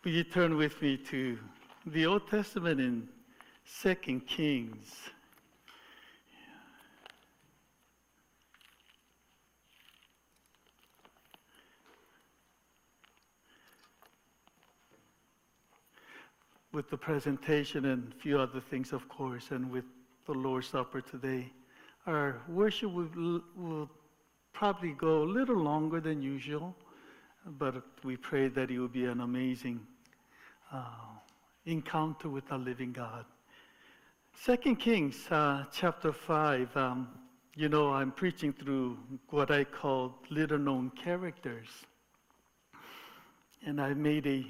Will you turn with me to the Old Testament in 2 Kings? With the presentation and a few other things, of course, and with the Lord's Supper today, our worship will probably go a little longer than usual, but we pray that it will be an amazing encounter with our living God. 2 Kings chapter 5, I'm preaching through what I call little-known characters. And I made a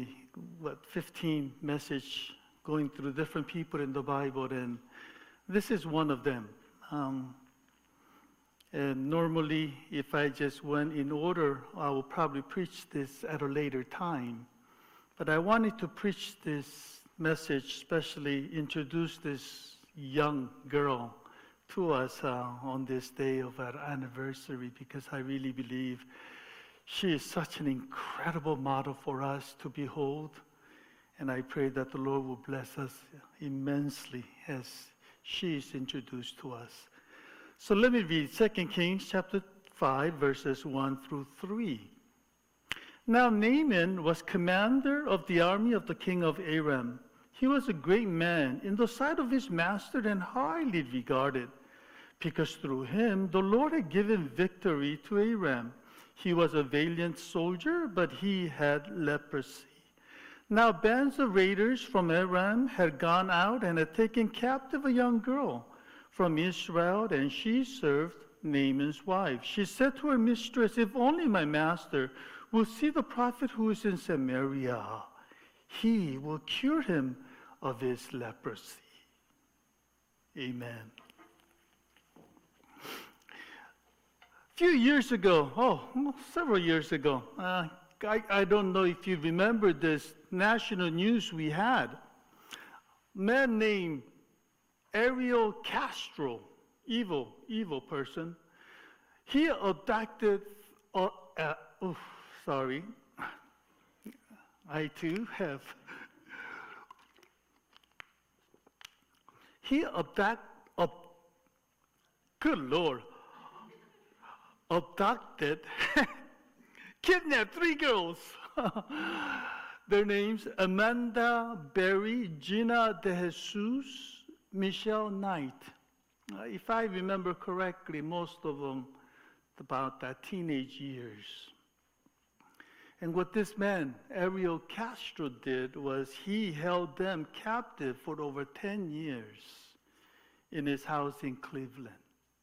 15 message going through different people in the Bible, and this is one of them. And normally, if I just went in order, I will probably preach this at a later time. But I wanted to preach this message, especially introduce this young girl to us on this day of our anniversary, because I really believe she is such an incredible model for us to behold. And I pray that the Lord will bless us immensely as she is introduced to us. So let me read 2 Kings chapter 5, verses 1 through 3. Now Naaman was commander of the army of the king of Aram. He was a great man in the sight of his master and highly regarded, because through him the Lord had given victory to Aram. He was a valiant soldier, but he had leprosy. Now bands of raiders from Aram had gone out and had taken captive a young girl from Israel, and she served Naaman's wife. She said to her mistress, "If only my master will see the prophet who is in Samaria, he will cure him of his leprosy." Amen. Few years ago, several years ago, I don't know if you remember this national news we had. A man named Ariel Castro, evil person, he abducted, I too have. He abducted, kidnapped 3 girls. Their names, Amanda Berry, Gina De Jesus, Michelle Knight. If I remember correctly, most of them about teenage years. And what this man, Ariel Castro, did was he held them captive for over 10 years in his house in Cleveland.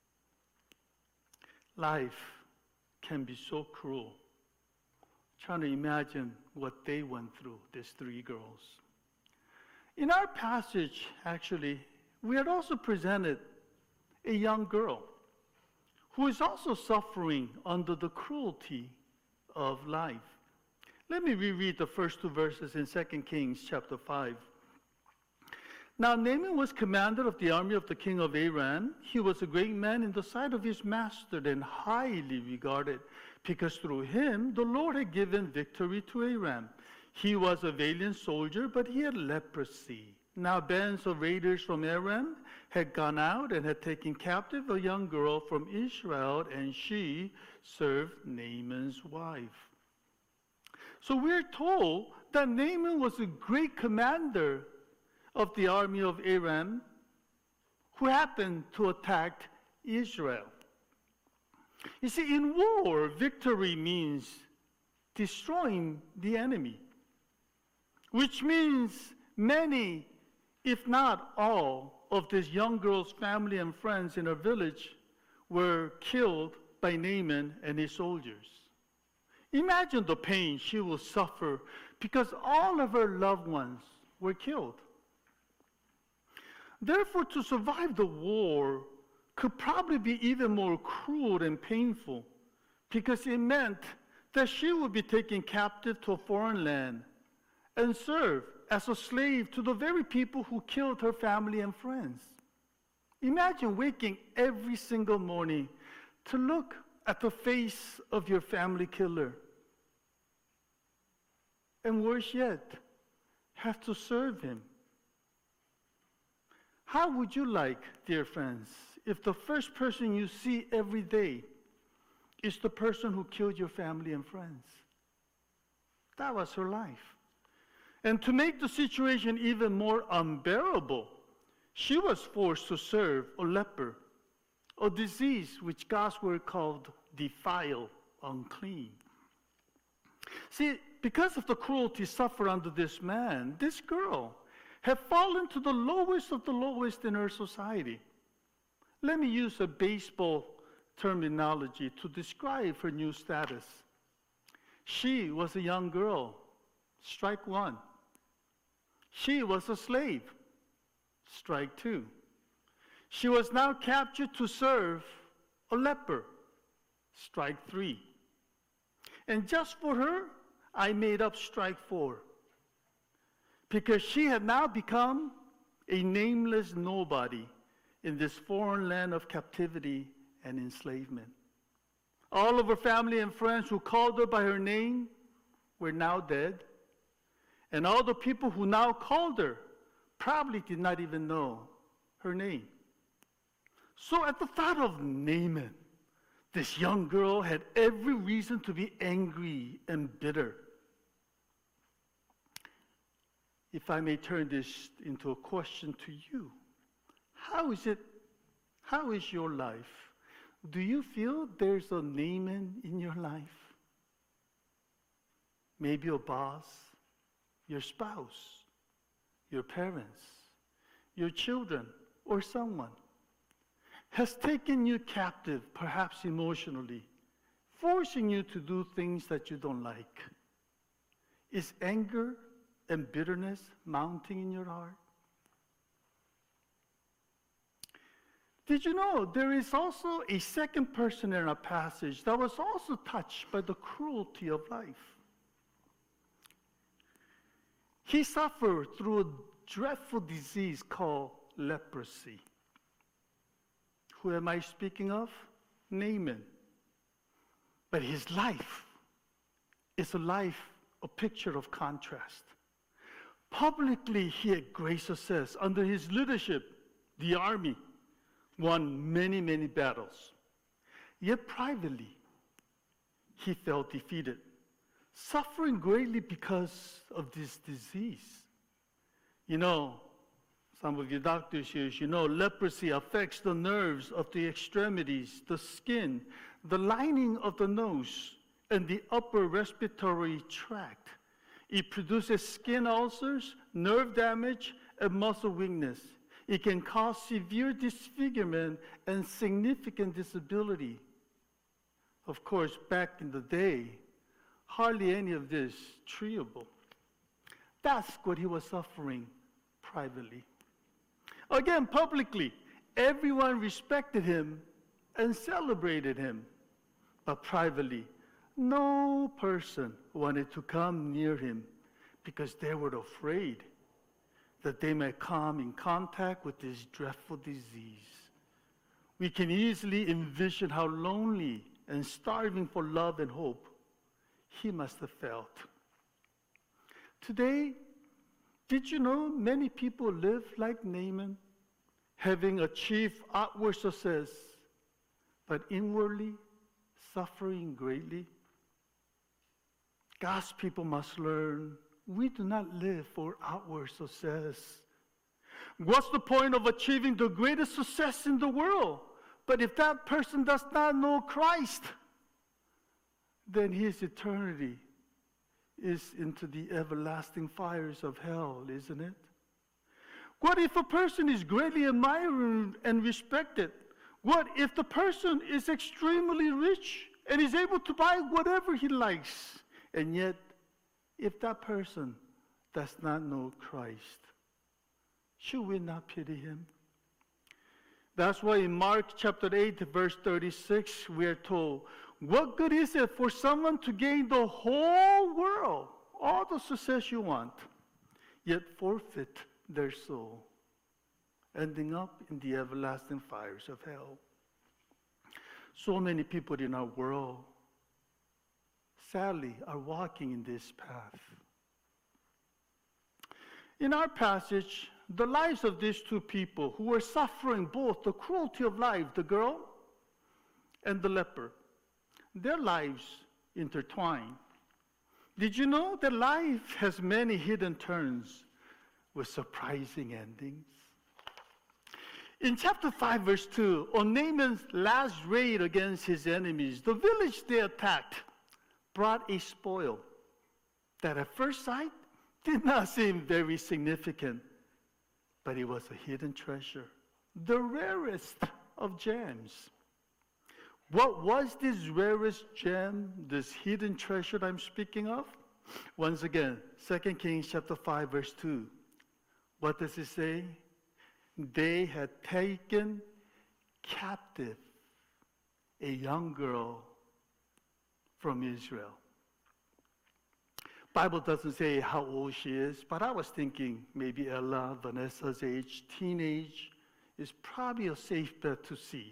Life can be so cruel. Trying to imagine what they went through, these 3 girls. In our passage, actually, we had also presented a young girl who is also suffering under the cruelty of life. Let me reread the first 2 verses in 2 Kings chapter 5. Now Naaman was commander of the army of the king of Aram. He was a great man in the sight of his master and highly regarded, because through him the Lord had given victory to Aram. He was a valiant soldier, but he had leprosy. Now bands of raiders from Aram had gone out and had taken captive a young girl from Israel, and she served Naaman's wife. So we're told that Naaman was a great commander of the army of Aram who happened to attack Israel. You see, in war, victory means destroying the enemy, which means many, if not all, of this young girl's family and friends in her village were killed by Naaman and his soldiers. Imagine the pain she will suffer because all of her loved ones were killed. Therefore, to survive the war could probably be even more cruel and painful, because it meant that she would be taken captive to a foreign land and serve as a slave to the very people who killed her family and friends. Imagine waking every single morning to look at the face of your family killer and worse yet, have to serve him. How would you like, dear friends, if the first person you see every day is the person who killed your family and friends? That was her life. And to make the situation even more unbearable, she was forced to serve a leper, a disease which God's word called defile, unclean. See, because of the cruelty suffered under this man, this girl had fallen to the lowest of the lowest in her society. Let me use a baseball terminology to describe her new status. She was a young girl, strike one. She was a slave, strike two. She was now captured to serve a leper, strike three. And just for her, I made up strike four. Because she had now become a nameless nobody in this foreign land of captivity and enslavement. All of her family and friends who called her by her name were now dead. And all the people who now called her probably did not even know her name. So at the thought of Naaman, this young girl had every reason to be angry and bitter. If I may turn this into a question to you, how is your life? Do you feel there's a Naaman in your life? Maybe your boss, your spouse, your parents, your children, or someone has taken you captive, perhaps emotionally, forcing you to do things that you don't like. Is anger and bitterness mounting in your heart? Did you know there is also a second person in our passage that was also touched by the cruelty of life? He suffered through a dreadful disease called leprosy. Who am I speaking of? Naaman. But his life is a picture of contrast. Publicly, he had great success. Under his leadership, the army won many, many battles. Yet privately, he felt defeated, suffering greatly because of this disease. You know, some of you doctors here, you know, leprosy affects the nerves of the extremities, the skin, the lining of the nose, and the upper respiratory tract. It produces skin ulcers, nerve damage, and muscle weakness. It can cause severe disfigurement and significant disability. Of course, back in the day, hardly any of this treatable. That's what he was suffering privately. Again, publicly, everyone respected him and celebrated him. But privately, no person wanted to come near him because they were afraid that they might come in contact with this dreadful disease. We can easily envision how lonely and starving for love and hope he must have felt. Today, did you know many people live like Naaman, having achieved outward success, but inwardly suffering greatly? God's people must learn we do not live for outward success. What's the point of achieving the greatest success in the world? But if that person does not know Christ, then his eternity is into the everlasting fires of hell, isn't it? What if a person is greatly admired and respected? What if the person is extremely rich and is able to buy whatever he likes? And yet, if that person does not know Christ, should we not pity him? That's why in Mark chapter 8, verse 36, we are told, what good is it for someone to gain the whole world, all the success you want, yet forfeit their soul, ending up in the everlasting fires of hell? So many people in our world, sadly, are walking in this path. In our passage, the lives of these two people who were suffering both the cruelty of life, the girl and the leper, their lives intertwine. Did you know that life has many hidden turns with surprising endings? In chapter 5, verse 2, on Naaman's last raid against his enemies, the village they attacked brought a spoil that at first sight did not seem very significant, but it was a hidden treasure, the rarest of gems. What was this rarest gem, this hidden treasure I'm speaking of? Once again, 2 Kings chapter 5, verse 2. What does it say? They had taken captive a young girl from Israel. Bible doesn't say how old she is, but I was thinking maybe Ella, Vanessa's age, teenage, is probably a safe bet to see.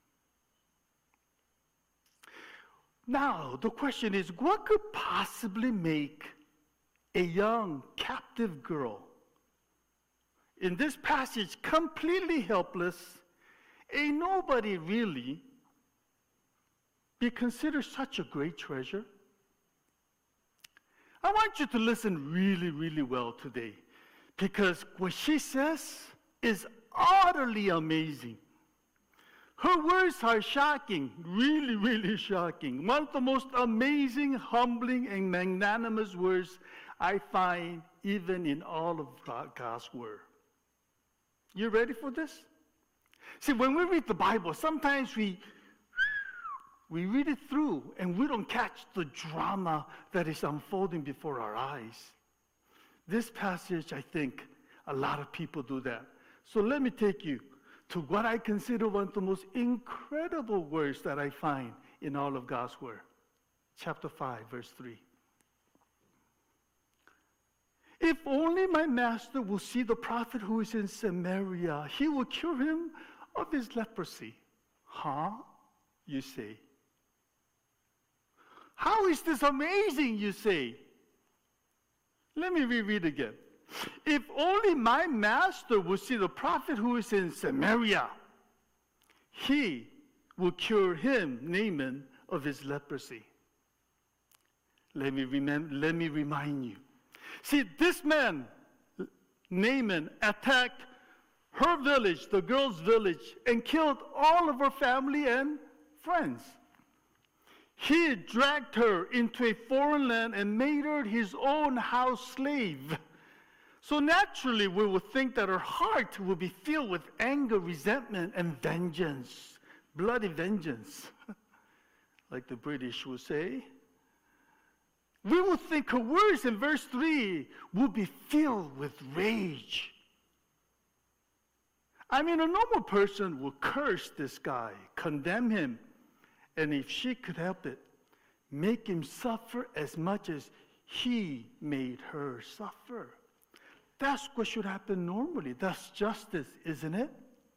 Now, the question is, what could possibly make a young captive girl in this passage completely helpless, a nobody really, be considered such a great treasure? I want you to listen really, really well today, because what she says is utterly amazing. Her words are shocking, really, really shocking. One of the most amazing, humbling, and magnanimous words I find even in all of God's Word. You ready for this? See, when we read the Bible, sometimes we read it through and we don't catch the drama that is unfolding before our eyes. This passage, I think, a lot of people do that. So let me take you to what I consider one of the most incredible words that I find in all of God's Word. Chapter 5, verse 3. If only my master will see the prophet who is in Samaria, he will cure him of his leprosy. Huh? You say. How is this amazing, you say? Let me reread again. If only my master would see the prophet who is in Samaria, he will cure him, Naaman, of his leprosy. Let me remind you. See, this man, Naaman, attacked her village, the girl's village, and killed all of her family and friends. He dragged her into a foreign land and made her his own house slave. So naturally, we would think that her heart would be filled with anger, resentment, and vengeance, bloody vengeance, like the British would say. We would think her words in verse 3 would be filled with rage. I mean, a normal person would curse this guy, condemn him, and if she could help it, make him suffer as much as he made her suffer. That's what should happen normally. That's justice, isn't it?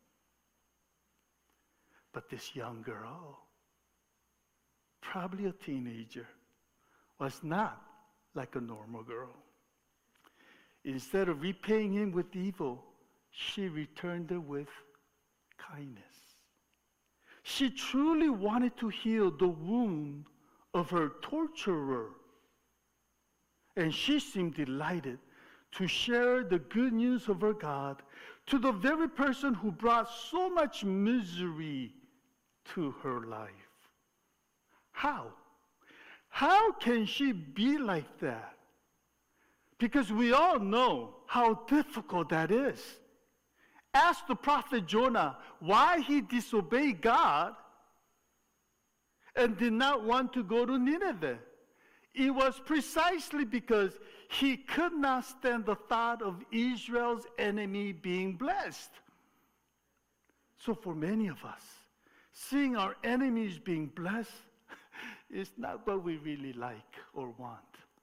But this young girl, probably a teenager, was not like a normal girl. Instead of repaying him with evil, she returned it with kindness. She truly wanted to heal the wound of her torturer. And she seemed delighted to share the good news of her God to the very person who brought so much misery to her life. How? How can she be like that? Because we all know how difficult that is. Ask the prophet Jonah why he disobeyed God and did not want to go to Nineveh. It was precisely because he could not stand the thought of Israel's enemy being blessed. So for many of us, seeing our enemies being blessed is not what we really like or want.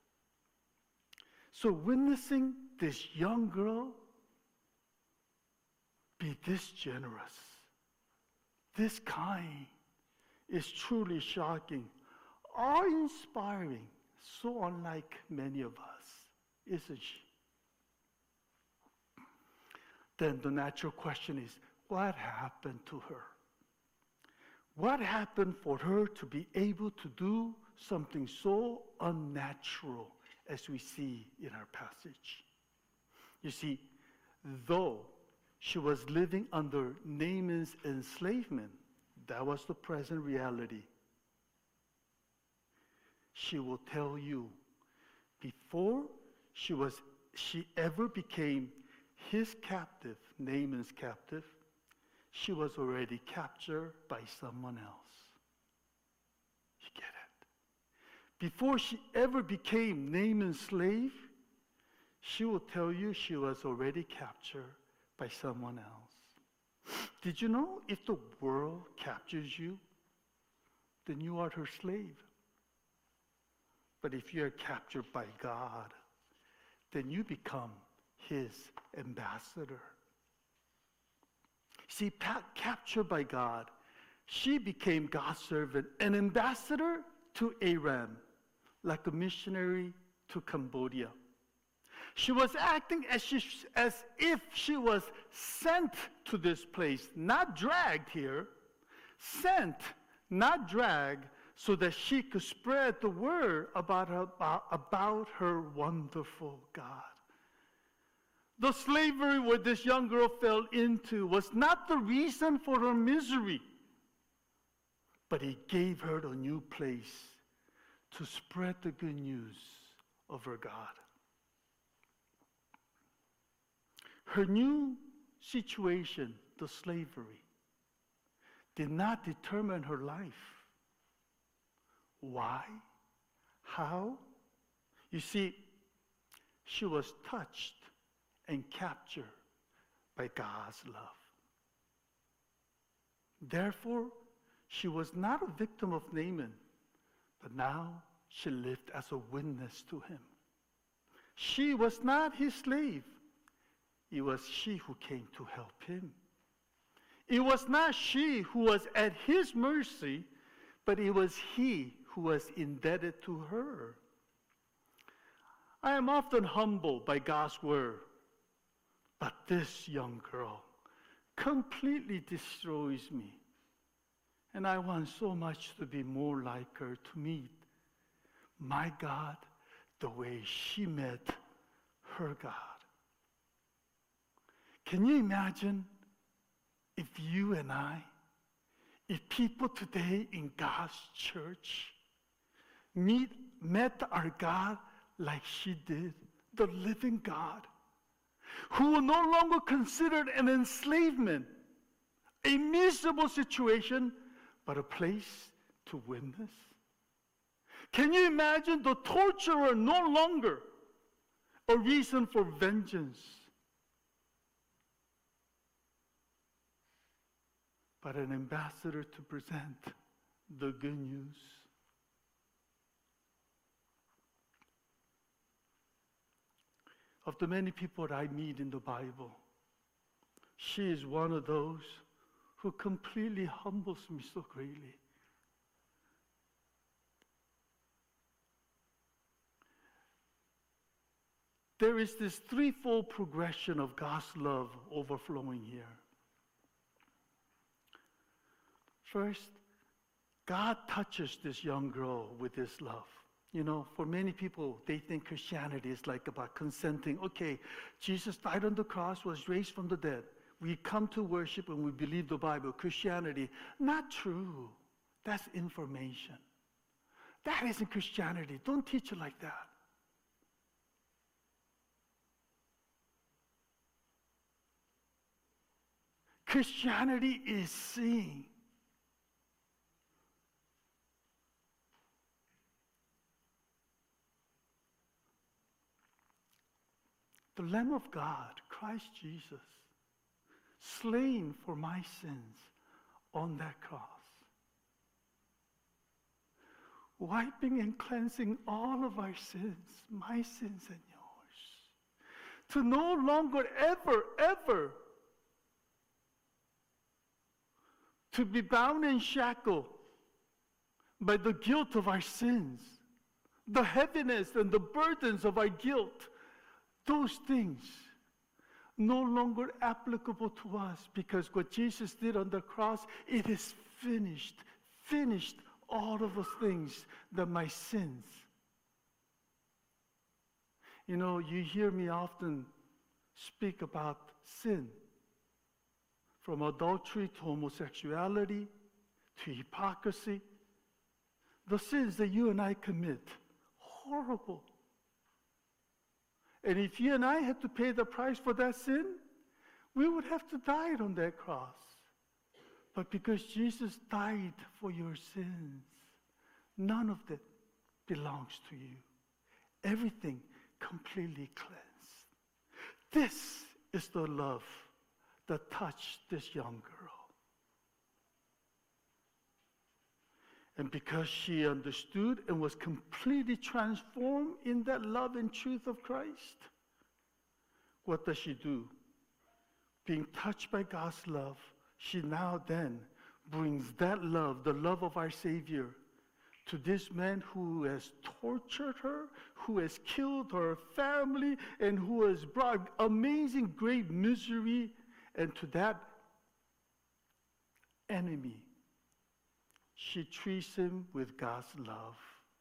So witnessing this young girl be this generous, this kind, is truly shocking, awe-inspiring, so unlike many of us, isn't she? then the natural question is, what happened to her? What happened for her to be able to do something so unnatural as we see in our passage? You see, though she was living under Naaman's enslavement, that was the present reality. She will tell you, before she ever became his captive, Naaman's captive, she was already captured by someone else. You get it? Before she ever became Naaman's slave, she will tell you she was already captured by someone else. Did you know if the world captures you, then you are her slave? But if you are captured by God, then you become his ambassador. See, captured by God, she became God's servant, an ambassador to Aram, like a missionary to Cambodia. She was acting as if she was sent to this place, not dragged here, sent, not dragged, so that she could spread the word about her wonderful God. The slavery what this young girl fell into was not the reason for her misery, but he gave her a new place to spread the good news of her God. Her new situation, the slavery, did not determine her life. Why? How? You see, she was touched and captured by God's love. Therefore, she was not a victim of Naaman, but now she lived as a witness to him. She was not his slave. It was she who came to help him. It was not she who was at his mercy, but it was he who was indebted to her. I am often humbled by God's word, but this young girl completely destroys me. And I want so much to be more like her, to meet my God the way she met her God. Can you imagine if you and I, if people today in God's church met our God like she did, the living God, who will no longer consider an enslavement, a miserable situation, but a place to witness? Can you imagine the torturer no longer a reason for vengeance, but an ambassador to present the good news? Of the many people that I meet in the Bible, she is one of those who completely humbles me so greatly. There is this threefold progression of God's love overflowing here. First, God touches this young girl with his love. You know, for many people, they think Christianity is like about consenting. Okay, Jesus died on the cross, was raised from the dead. We come to worship and we believe the Bible. Christianity, not true. That's information. That isn't Christianity. Don't teach it like that. Christianity is seeing. The Lamb of God, Christ Jesus, slain for my sins on that cross, wiping and cleansing all of our sins, my sins and yours, to no longer ever to be bound and shackled by the guilt of our sins, the heaviness and the burdens of our guilt. Those things, no longer applicable to us, because what Jesus did on the cross, it is finished. Finished all of those things, that my sins. You know, you hear me often speak about sin. From adultery to homosexuality to hypocrisy. The sins that you and I commit, horrible. And if you and I had to pay the price for that sin, we would have to die on that cross. But because Jesus died for your sins, none of that belongs to you. Everything completely cleansed. This is the love that touched this young girl. And because she understood and was completely transformed in that love and truth of Christ, what does she do? Being touched by God's love, she now then brings that love, the love of our Savior, to this man who has tortured her, who has killed her family, and who has brought amazing great misery, and to that enemy, she treats him with God's love.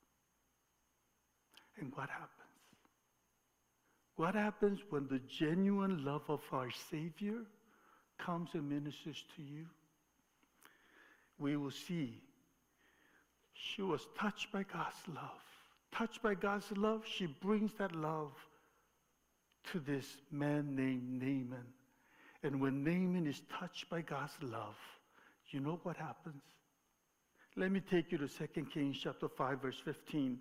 And what happens? What happens when the genuine love of our Savior comes and ministers to you? We will see she was touched by God's love. Touched by God's love, she brings that love to this man named Naaman. And when Naaman is touched by God's love, you know what happens? Let me take you to 2 Kings chapter 5, verse 15.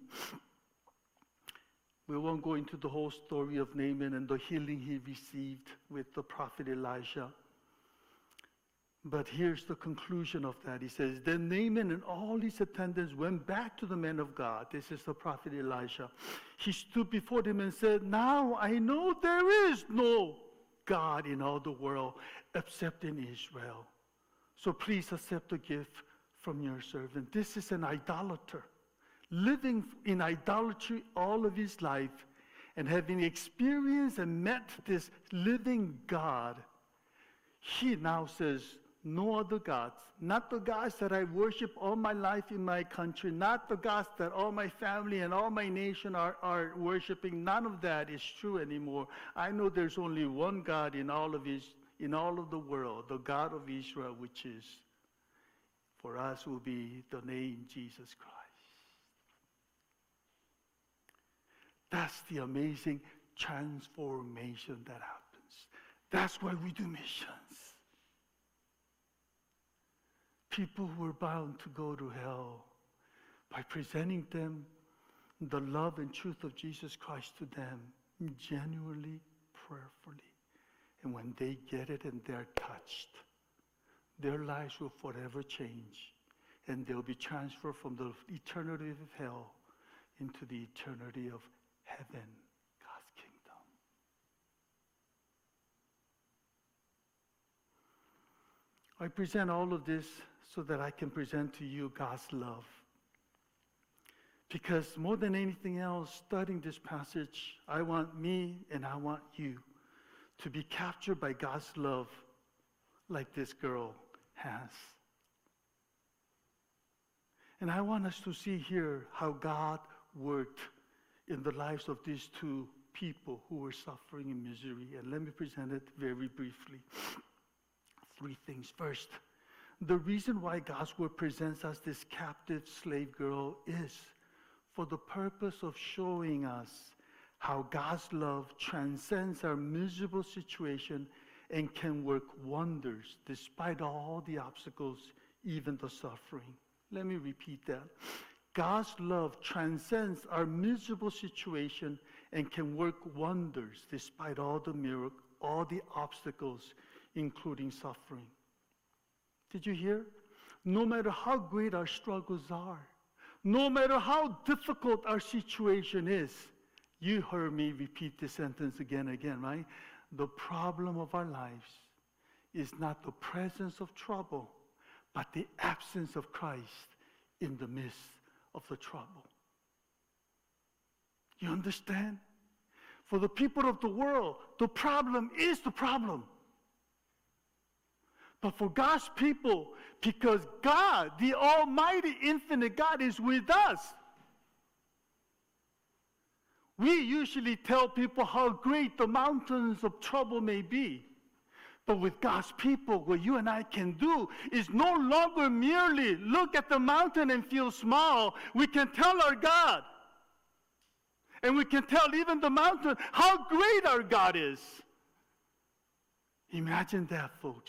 We won't go into the whole story of Naaman and the healing he received with the prophet Elisha. But here's the conclusion of that. He says, then Naaman and all his attendants went back to the man of God. This is the prophet Elisha. He stood before them and said, now I know there is no God in all the world except in Israel. So please accept the gift from your servant. This is an idolater, living in idolatry all of his life, and having experienced and met this living God, he now says, no other gods, not the gods that I worship all my life in my country, not the gods that all my family and all my nation are worshiping. None of that is true anymore. I know there's only one God in all of the world, the God of Israel, which is, for us, will be the name Jesus Christ. That's the amazing transformation that happens. That's why we do missions. People who are bound to go to hell, by presenting them the love and truth of Jesus Christ to them, genuinely, prayerfully. And when they get it and they're touched, their lives will forever change, and they'll be transferred from the eternity of hell into the eternity of heaven, God's kingdom. I present all of this so that I can present to you God's love. Because more than anything else, studying this passage, I want me and I want you to be captured by God's love like this girl has. And I want us to see here how God worked in the lives of these two people who were suffering in misery. And let me present it very briefly. Three things. First, the reason why God's word presents us this captive slave girl is for the purpose of showing us how God's love transcends our miserable situation and can work wonders despite all the obstacles, even the suffering. Let me repeat that. God's love transcends our miserable situation and can work wonders despite all the obstacles, including suffering. Did you hear? No matter how great our struggles are, no matter how difficult our situation is, you heard me repeat this sentence again and again, right? The problem of our lives is not the presence of trouble, but the absence of Christ in the midst of the trouble. You understand? For the people of the world, the problem is the problem. But for God's people, because God, the Almighty, infinite God, is with us, we usually tell people how great the mountains of trouble may be. But with God's people, what you and I can do is no longer merely look at the mountain and feel small. We can tell our God, and we can tell even the mountain how great our God is. Imagine that, folks.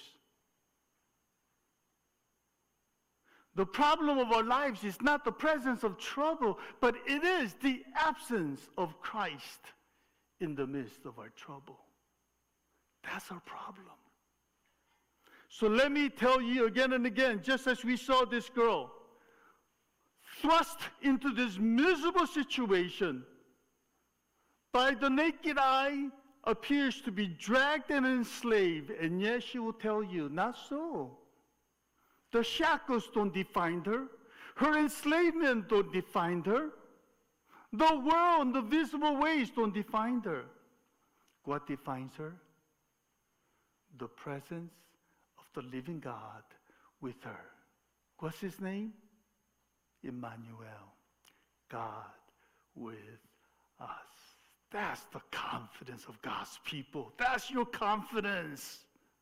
The problem of our lives is not the presence of trouble, but it is the absence of Christ in the midst of our trouble. That's our problem. So let me tell you again and again, just as we saw this girl thrust into this miserable situation, by the naked eye appears to be dragged and enslaved, and yet she will tell you, not so. The shackles don't define her. Her enslavement don't define her. The world and the visible ways don't define her. What defines her? The presence of the living God with her. What's his name? Emmanuel. God with us. That's the confidence of God's people. That's your confidence.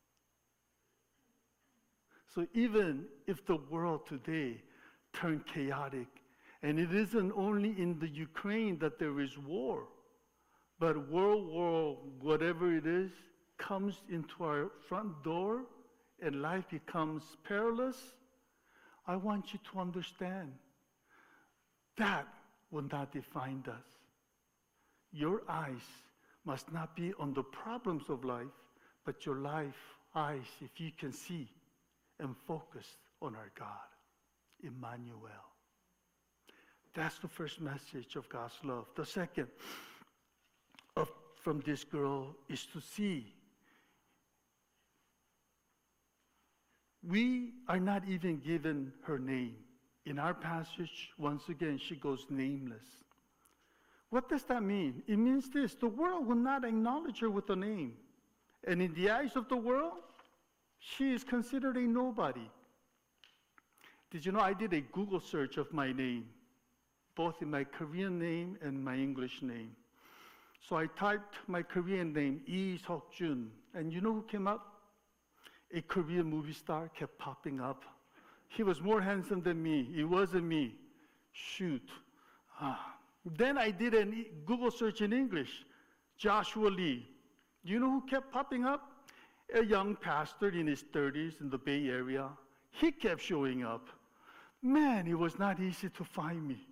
So even if the world today turned chaotic, and it isn't only in the Ukraine that there is war, but World War, whatever it is, comes into our front door and life becomes perilous, I want you to understand that will not define us. Your eyes must not be on the problems of life, but your eyes, if you can see, and focus on our God, Emmanuel. That's the first message of God's love. The second from this girl is to see. We are not even given her name. In our passage, once again, she goes nameless. What does that mean? It means this: the world will not acknowledge her with a name. And in the eyes of the world, she is considered a nobody. Did you know I did a Google search of my name, both in my Korean name and my English name? So I typed my Korean name, Lee Seok-jun, and you know who came up? A Korean movie star kept popping up. He was more handsome than me. It wasn't me. Shoot. Then I did a Google search in English, Joshua Lee. You know who kept popping up? A young pastor in his 30s in the Bay Area. He kept showing up. Man, it was not easy to find me.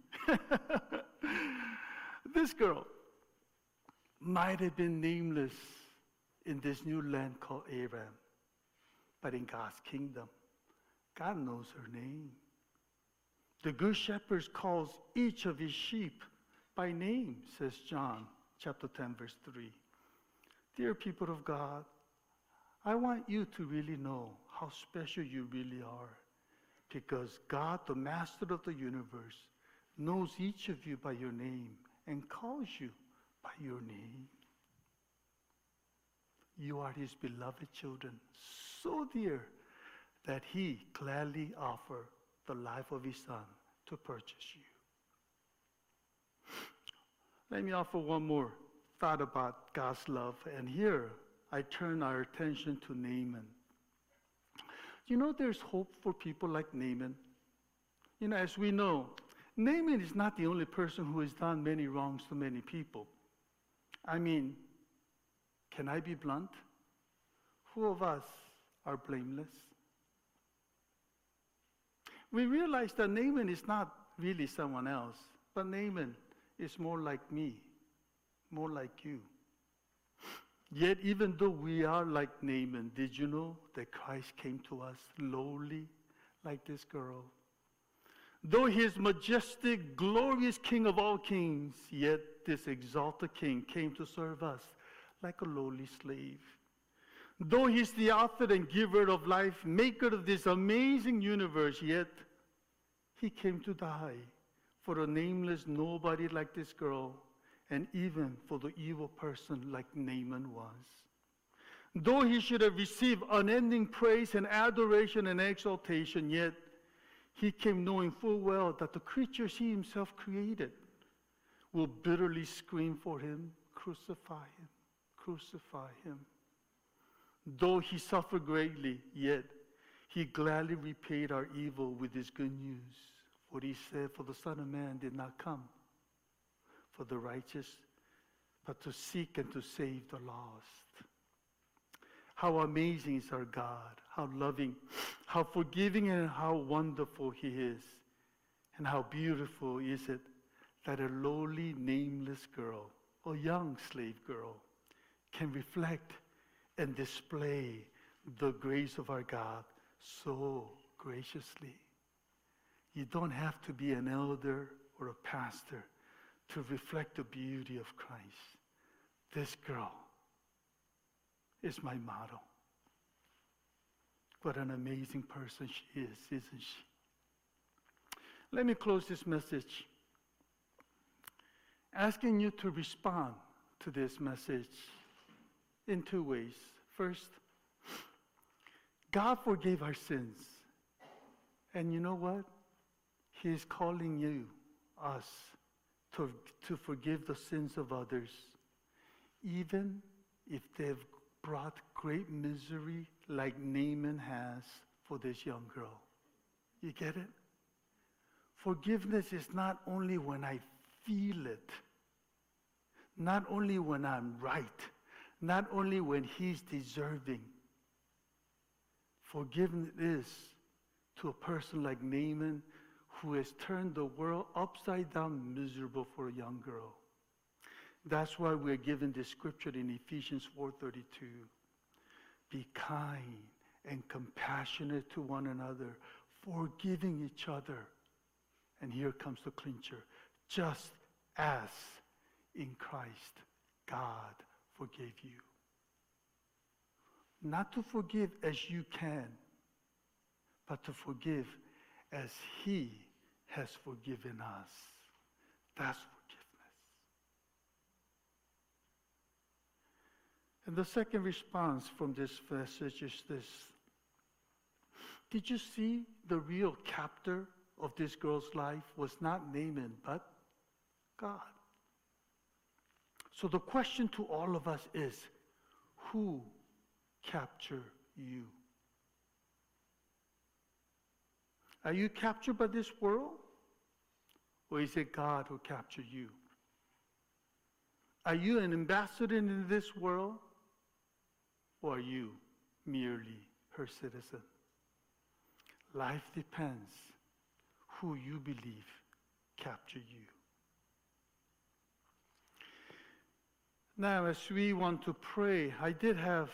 This girl might have been nameless in this new land called Aram, but in God's kingdom, God knows her name. The good shepherd calls each of his sheep by name, says John chapter 10, verse 3. Dear people of God, I want you to really know how special you really are, because God, the master of the universe, knows each of you by your name and calls you by your name. You are his beloved children, so dear that he gladly offered the life of his son to purchase you. Let me offer one more thought about God's love, and here I turn our attention to Naaman. You know, there's hope for people like Naaman. You know, as we know, Naaman is not the only person who has done many wrongs to many people. I mean, can I be blunt? Who of us are blameless? We realize that Naaman is not really someone else, but Naaman is more like me, more like you. Yet even though we are like Naaman, did you know that Christ came to us lowly like this girl? Though he is majestic, glorious King of all kings, yet this exalted King came to serve us like a lowly slave. Though he's the author and giver of life, maker of this amazing universe, yet he came to die for a nameless nobody like this girl, and even for the evil person like Naaman was. Though he should have received unending praise and adoration and exaltation, yet he came knowing full well that the creatures he himself created will bitterly scream for him, "Crucify him, crucify him." Though he suffered greatly, yet he gladly repaid our evil with his good news. For he said, "For the Son of Man did not come for the righteous, but to seek and to save the lost." How amazing is our God, how loving, how forgiving, and how wonderful he is. And how beautiful is it that a lowly, nameless girl, a young slave girl, can reflect and display the grace of our God so graciously. You don't have to be an elder or a pastor to reflect the beauty of Christ. This girl is my model. What an amazing person she is, isn't she? Let me close this message asking you to respond to this message in two ways. First, God forgave our sins. And you know what? He is calling you, us, to forgive the sins of others, even if they've brought great misery like Naaman has for this young girl. You get it? Forgiveness is not only when I feel it, not only when I'm right, not only when he's deserving. Forgiveness is to a person like Naaman who has turned the world upside down miserable for a young girl. That's why we're given this scripture in Ephesians 4:32. Be kind and compassionate to one another, forgiving each other. And here comes the clincher. Just as in Christ, God forgave you. Not to forgive as you can, but to forgive as he has forgiven us. That's forgiveness. And the second response from this message is this. Did you see the real captor of this girl's life was not Naaman, but God? So the question to all of us is, who captured you? Are you captured by this world? Or is it God who captured you? Are you an ambassador in this world? Or are you merely her citizen? Life depends who you believe captured you. Now, as we want to pray, I did have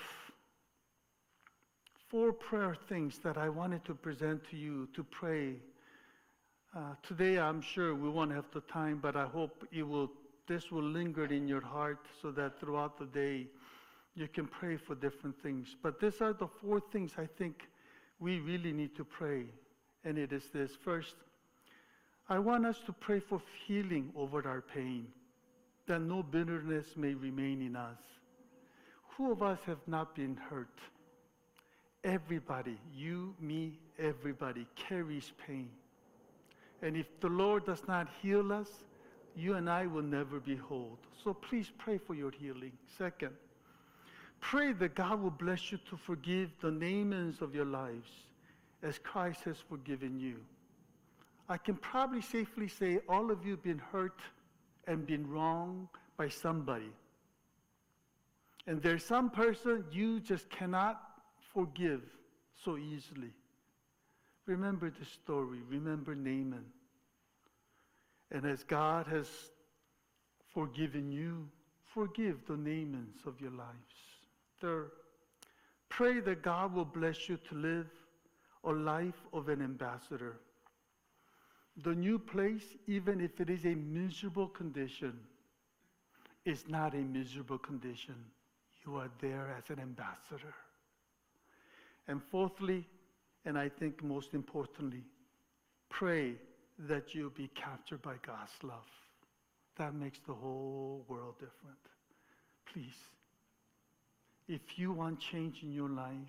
4 prayer things that I wanted to present to you to pray. Today, I'm sure we won't have the time, but I hope this will linger in your heart so that throughout the day you can pray for different things. But these are the 4 things I think we really need to pray. And it is this. First, I want us to pray for healing over our pain, that no bitterness may remain in us. Who of us have not been hurt? Everybody, you, me, everybody carries pain. And if the Lord does not heal us, you and I will never be whole. So please pray for your healing. Second, pray that God will bless you to forgive the Naamans of your lives as Christ has forgiven you. I can probably safely say all of you have been hurt and been wronged by somebody. And there's some person you just cannot forgive so easily. Remember the story. Remember Naaman. And as God has forgiven you, forgive the Naamans of your lives. Third, pray that God will bless you to live a life of an ambassador. The new place, even if it is a miserable condition, is not a miserable condition. You are there as an ambassador. And fourthly, and I think most importantly, pray that you'll be captured by God's love. that makes the whole world different. Please, if you want change in your life,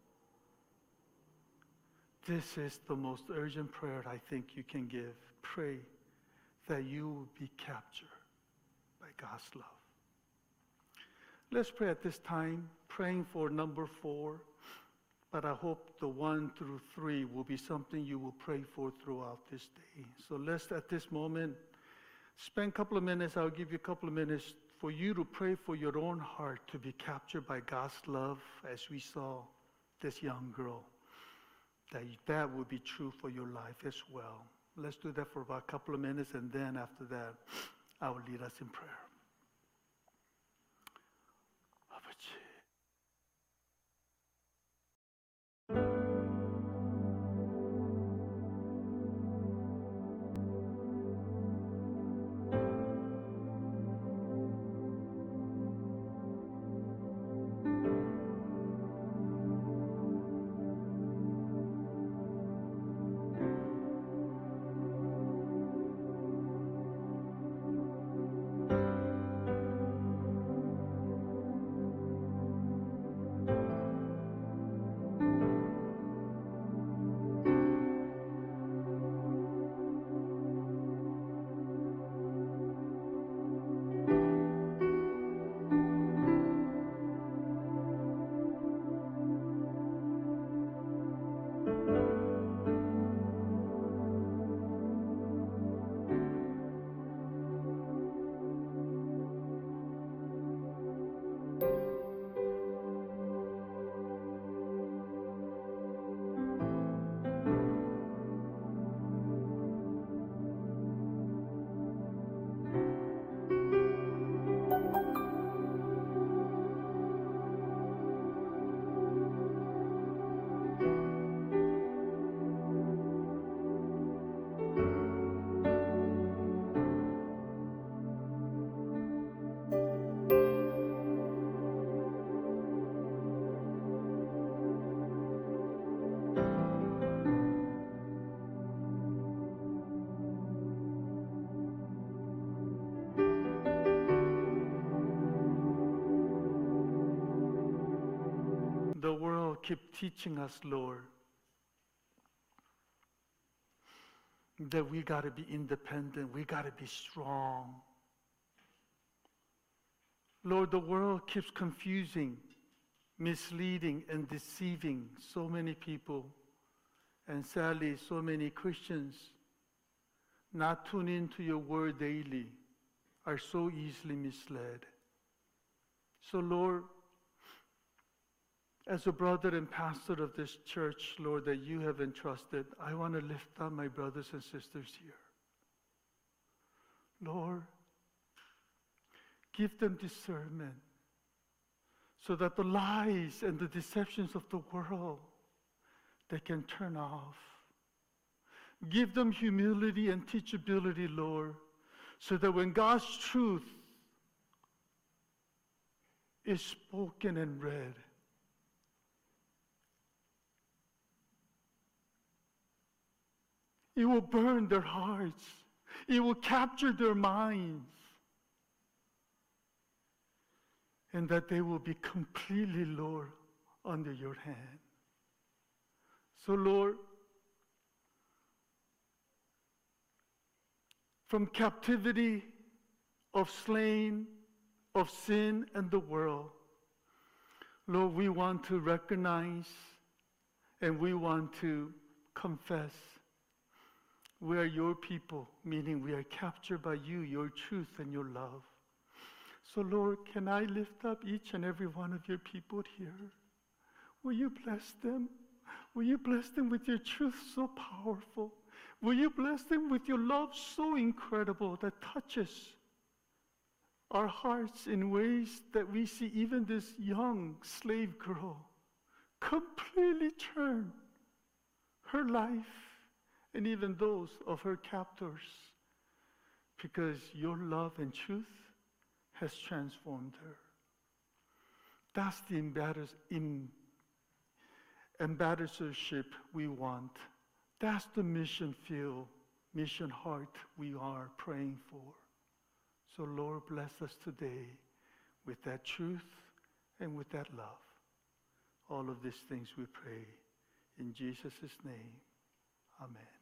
this is the most urgent prayer I think you can give. Pray that you will be captured by God's love. Let's pray at this time, praying for number 4, but I hope the 1 through 3 will be something you will pray for throughout this day. So let's, at this moment, spend a couple of minutes. I'll give you a couple of minutes for you to pray for your own heart to be captured by God's love, as we saw this young girl, that will be true for your life as well. Let's do that for about a couple of minutes, and then after that, I will lead us in prayer. The world keeps teaching us, Lord, that we got to be independent, we got to be strong. Lord, the world keeps confusing, misleading, and deceiving so many people, and sadly, so many Christians not tune into your word daily are so easily misled. So, Lord, as a brother and pastor of this church, Lord, that you have entrusted, I want to lift up my brothers and sisters here. Lord, give them discernment so that the lies and the deceptions of the world, they can turn off. Give them humility and teachability, Lord, so that when God's truth is spoken and read, it will burn their hearts. It will capture their minds. And that they will be completely, Lord, under your hand. So, Lord, from captivity of slain, of sin and the world, Lord, we want to recognize and we want to confess we are your people, meaning we are captured by you, your truth and your love. So, Lord, can I lift up each and every one of your people here? Will you bless them? Will you bless them with your truth so powerful? Will you bless them with your love so incredible that touches our hearts in ways that we see even this young slave girl completely turn her life and even those of her captors, because your love and truth has transformed her. That's the ambassadorship we want. That's the mission field, mission heart we are praying for. So Lord, bless us today with that truth and with that love. All of these things we pray in Jesus' name. Amen.